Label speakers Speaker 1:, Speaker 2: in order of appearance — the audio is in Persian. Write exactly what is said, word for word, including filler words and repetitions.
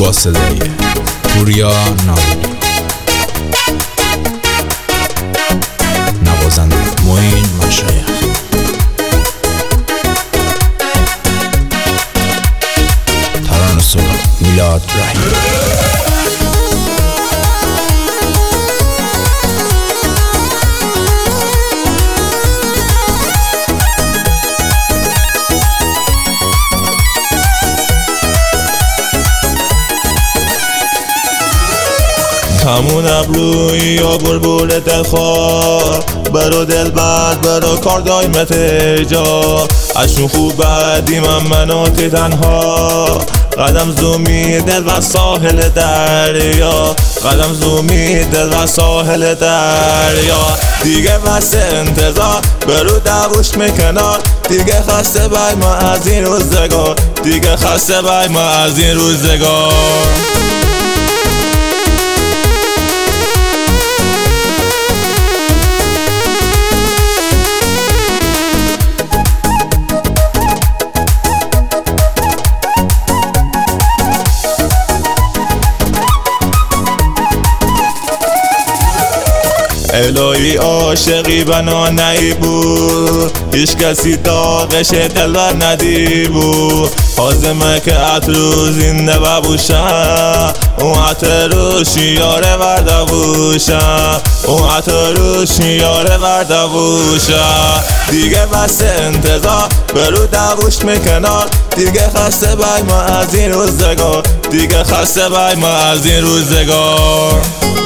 Speaker 1: با صدای پوریا ناظری، نوازنده معین مشایخ، ترانه‌سرا میلاد رحیمی.
Speaker 2: همون ابروی یا بلبل دلخواه، برا دل بد برا کار دایمت جا، اشون خوب بعدی من مناتی تنها، قدم زومی دل و ساحل دریا، قدم زومی دل و ساحل دریا. دیگه بس انتظار برو دوشت میکنار، دیگه خسته بای ما از این روزگار، دیگه خسته بای ما از این روزگار. الهی عاشقی بنا نی بود، هیچ کسی داغش دلبر ندی بود، حازمه که عطرو زنده ببوشم، اون عطروش یاره ورده بوشم، اون عطروش یاره ورده بوشم. دیگه بس انتظار برو دوشت میکنار، دیگه خسته بای ما از این روزگار، دیگه خسته بای ما از این روزگار.